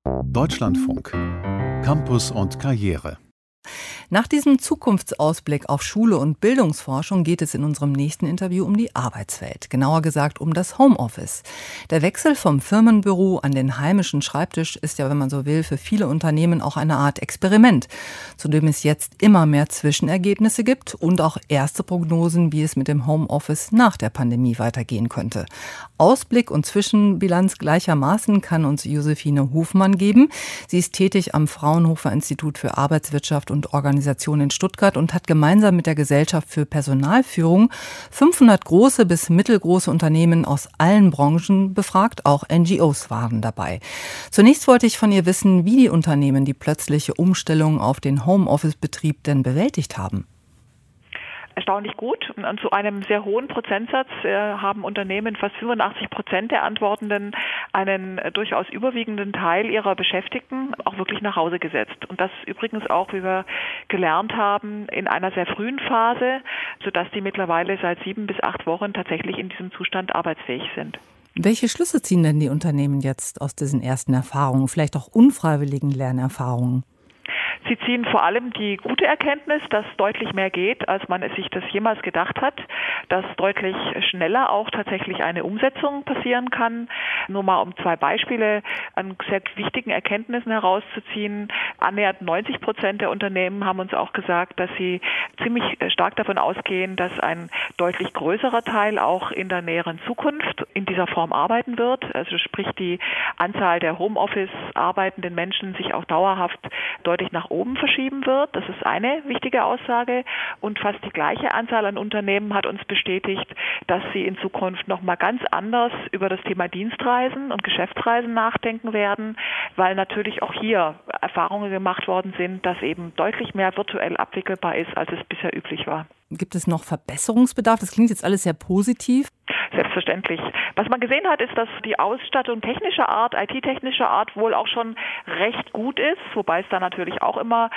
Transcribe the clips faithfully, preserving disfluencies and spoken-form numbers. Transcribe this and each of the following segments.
Deutschlandfunk. Campus und Karriere. Nach diesem Zukunftsausblick auf Schule und Bildungsforschung geht es in unserem nächsten Interview um die Arbeitswelt, genauer gesagt um das Homeoffice. Der Wechsel vom Firmenbüro an den heimischen Schreibtisch ist ja, wenn man so will, für viele Unternehmen auch eine Art Experiment, zu dem es jetzt immer mehr Zwischenergebnisse gibt und auch erste Prognosen, wie es mit dem Homeoffice nach der Pandemie weitergehen könnte. Ausblick und Zwischenbilanz gleichermaßen kann uns Josephine Hofmann geben. Sie ist tätig am Fraunhofer Institut für Arbeitswirtschaft und Organisation in Stuttgart und hat gemeinsam mit der Gesellschaft für Personalführung fünfhundert große bis mittelgroße Unternehmen aus allen Branchen befragt. Auch N G Os waren dabei. Zunächst wollte ich von ihr wissen, wie die Unternehmen die plötzliche Umstellung auf den Homeoffice-Betrieb denn bewältigt haben. Erstaunlich gut. Und zu einem sehr hohen Prozentsatz äh, haben Unternehmen, fast fünfundachtzig Prozent der Antwortenden, einen äh, durchaus überwiegenden Teil ihrer Beschäftigten auch wirklich nach Hause gesetzt. Und das übrigens auch, wie wir gelernt haben, in einer sehr frühen Phase, sodass die mittlerweile seit sieben bis acht Wochen tatsächlich in diesem Zustand arbeitsfähig sind. Welche Schlüsse ziehen denn die Unternehmen jetzt aus diesen ersten Erfahrungen, vielleicht auch unfreiwilligen Lernerfahrungen? Sie ziehen vor allem die gute Erkenntnis, dass deutlich mehr geht, als man es sich das jemals gedacht hat, dass deutlich schneller auch tatsächlich eine Umsetzung passieren kann. Nur mal um zwei Beispiele an sehr wichtigen Erkenntnissen herauszuziehen. Annähernd neunzig Prozent der Unternehmen haben uns auch gesagt, dass sie ziemlich stark davon ausgehen, dass ein deutlich größerer Teil auch in der näheren Zukunft in dieser Form arbeiten wird. Also sprich die Anzahl der Homeoffice arbeitenden Menschen sich auch dauerhaft deutlich nach oben verschieben wird. Das ist eine wichtige Aussage. Und fast die gleiche Anzahl an Unternehmen hat uns bestätigt, dass sie in Zukunft noch mal ganz anders über das Thema Dienstreisen und Geschäftsreisen nachdenken werden, weil natürlich auch hier Erfahrungen gemacht worden sind, dass eben deutlich mehr virtuell abwickelbar ist, als es bisher üblich war. Gibt es noch Verbesserungsbedarf? Das klingt jetzt alles sehr positiv. Selbstverständlich. Was man gesehen hat, ist, dass die Ausstattung technischer Art, I T-technischer Art wohl auch schon recht gut ist, wobei es da natürlich auch immer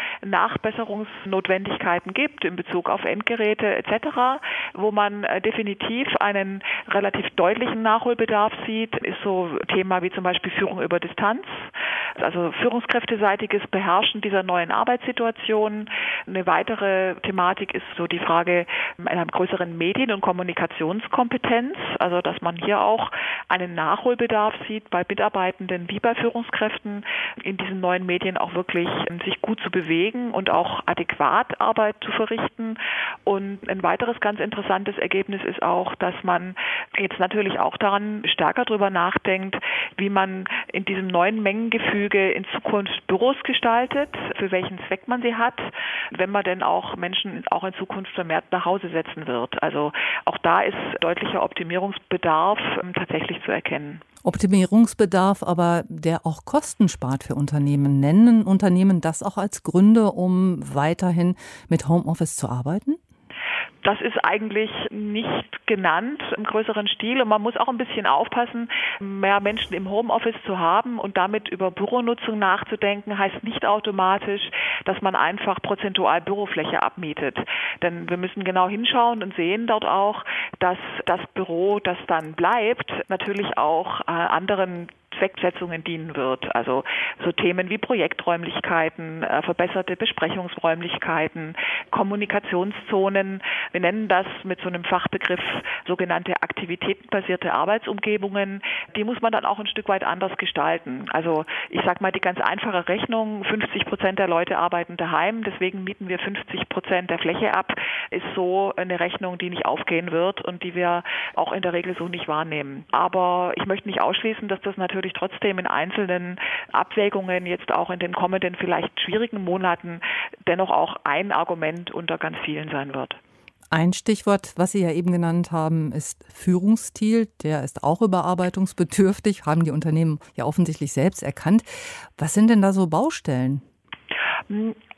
Nachbesserungsnotwendigkeiten gibt in Bezug auf Endgeräte et cetera. Wo man definitiv einen relativ deutlichen Nachholbedarf sieht, ist so ein Thema wie zum Beispiel Führung über Distanz, also führungskräfteseitiges Beherrschen dieser neuen Arbeitssituation. Eine weitere Thematik ist so die Frage einer größeren Medien- und Kommunikationskompetenz, also dass man hier auch einen Nachholbedarf sieht bei Mitarbeitenden wie bei Führungskräften, in diesen neuen Medien auch wirklich sich gut zu bewegen und auch adäquat Arbeit zu verrichten. Und ein weiteres ganz interessantes Ergebnis ist auch, dass man jetzt natürlich auch daran stärker drüber nachdenkt, wie man in diesem neuen Mengengefüge in Zukunft Büros gestaltet, für welchen Zweck man sie hat, wenn man denn auch Menschen auch in Zukunft vermehrt nach Hause setzen wird. Also auch da ist deutlicher Optimierungsbedarf ähm, tatsächlich zu erkennen. Optimierungsbedarf, aber der auch Kosten spart für Unternehmen. Nennen Unternehmen das auch als Gründe, um weiterhin mit Homeoffice zu arbeiten? Das ist eigentlich nicht genannt im größeren Stil und man muss auch ein bisschen aufpassen, mehr Menschen im Homeoffice zu haben und damit über Büronutzung nachzudenken, heißt nicht automatisch, dass man einfach prozentual Bürofläche abmietet. Denn wir müssen genau hinschauen und sehen dort auch, dass das Büro, das dann bleibt, natürlich auch äh, anderen Zwecksetzungen dienen wird. Also so Themen wie Projekträumlichkeiten, äh, verbesserte Besprechungsräumlichkeiten, Kommunikationszonen. Wir nennen das mit so einem Fachbegriff sogenannte aktivitätenbasierte Arbeitsumgebungen. Die muss man dann auch ein Stück weit anders gestalten. Also ich sage mal die ganz einfache Rechnung, fünfzig Prozent der Leute arbeiten daheim, deswegen mieten wir fünfzig Prozent der Fläche ab, ist so eine Rechnung, die nicht aufgehen wird und die wir auch in der Regel so nicht wahrnehmen. Aber ich möchte nicht ausschließen, dass das natürlich trotzdem in einzelnen Abwägungen jetzt auch in den kommenden vielleicht schwierigen Monaten dennoch auch ein Argument unter ganz vielen sein wird. Ein Stichwort, was Sie ja eben genannt haben, ist Führungsstil. Der ist auch überarbeitungsbedürftig, haben die Unternehmen ja offensichtlich selbst erkannt. Was sind denn da so Baustellen?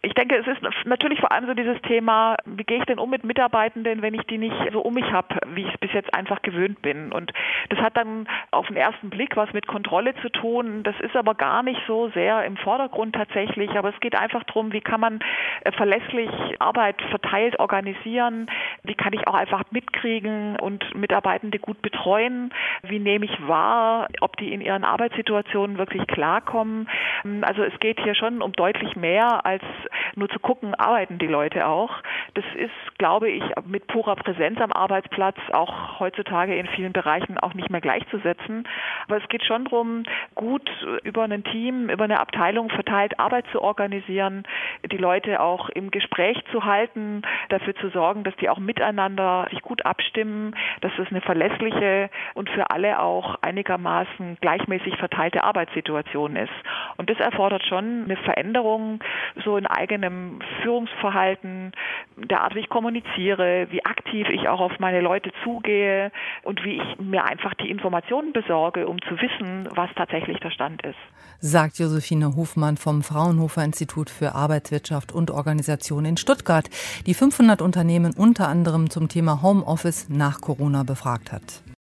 Ich denke, es ist natürlich vor allem so dieses Thema, wie gehe ich denn um mit Mitarbeitenden, wenn ich die nicht so um mich habe, wie ich es bis jetzt einfach gewöhnt bin. Und das hat dann auf den ersten Blick was mit Kontrolle zu tun. Das ist aber gar nicht so sehr im Vordergrund tatsächlich. Aber es geht einfach darum, wie kann man verlässlich Arbeit verteilt organisieren, wie kann ich auch einfach mitkriegen und Mitarbeitende gut betreuen, wie nehme ich wahr, ob die in ihren Arbeitssituationen wirklich klarkommen. Also es geht hier schon um deutlich mehr als nur zu gucken, arbeiten die Leute auch. Das ist, glaube ich, mit purer Präsenz am Arbeitsplatz auch heutzutage in vielen Bereichen auch nicht mehr gleichzusetzen. Aber es geht schon darum, gut über ein Team, über eine Abteilung verteilt Arbeit zu organisieren, die Leute auch im Gespräch zu halten, dafür zu sorgen, dass die auch miteinander sich gut abstimmen, dass es eine verlässliche und für alle auch einigermaßen gleichmäßig verteilte Arbeitssituation ist. Und das erfordert schon eine Veränderung so in eigenem Führungsverhalten, der Art, wie ich kommuniziere, wie aktiv ich auch auf meine Leute zugehe und wie ich mir einfach die Informationen besorge, um zu wissen, was tatsächlich der Stand ist. Sagt Josephine Hofmann vom Fraunhofer Institut für Arbeitswirtschaft und Organisation in Stuttgart, die fünfhundert Unternehmen unter anderem zum Thema Homeoffice nach Corona befragt hat.